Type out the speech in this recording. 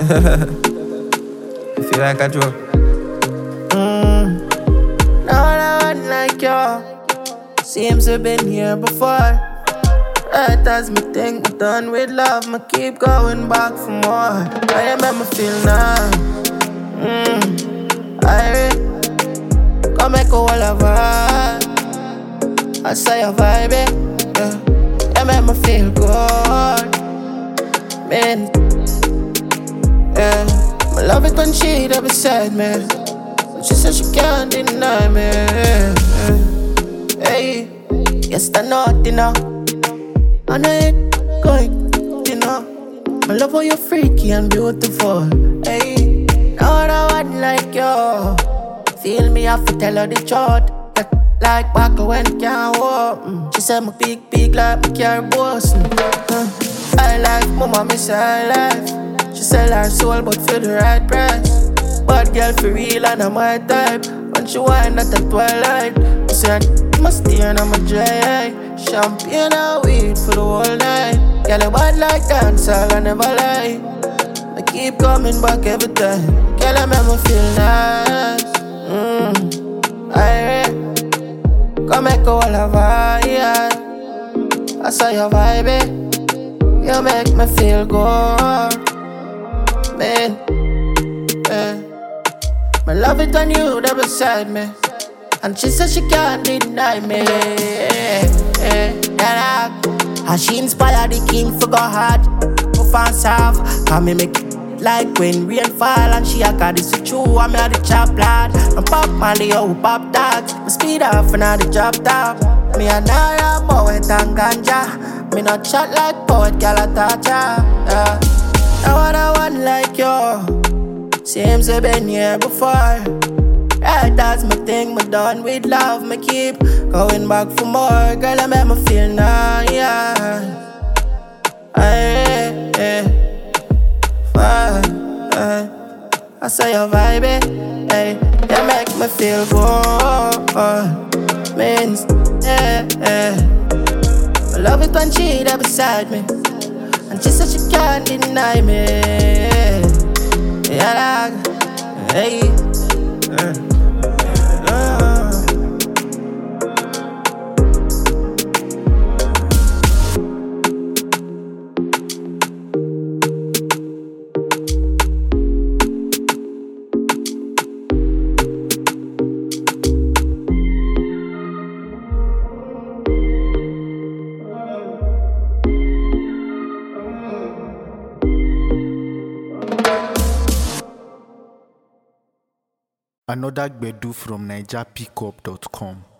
You feel like a joke? Now I want like you. Seems we've been here before. Right as me think me done with love, me keep going back for more. I remember feel now. I come make a whole of vibe. I say a vibe, yeah. You make me feel good, man. Yeah, I love it when she there beside me. But she said she can't deny me. Hey, yes I know it, you know. I know it going, you know. I love how you're freaky and beautiful. Hey, now I want like you. Feel me, I have to tell her the truth. Like back when can't walk. She said my big like my car bossing. I like mama, miss her life. She sell her soul but for the right price. Bad girl for real and I'm my type. When she whine at the twilight, I said must stay on my dry eye. Champagne and weed for the whole night. Girl, you bad like dancehall, I never lie. I keep coming back every time. Girl, I make me feel nice. Come make a whole of vibe. I saw your vibe, you make me feel good, man. I love it when you there beside me, and she said she can't deny me. How she inspire the king for go hard, for fans off. Can me make it like when rain fall and she a got this true. I'm here the chop lad. I'm pop Molly or pop dogs. Me speed off and I the drop top. Me a Nara Moet and ganja. Me not chat like poet, girl a toucher. Now what I want like you. Seems we've been here before. Right, that's my thing, me done with love. Me keep going back for more. Girl, I make me feel nice. I say your vibe, hey, you make me feel good, means, I love it when she there beside me, and she said she can't deny me. Yeah, like, hey. Another Gbedu from NigerPickup.com.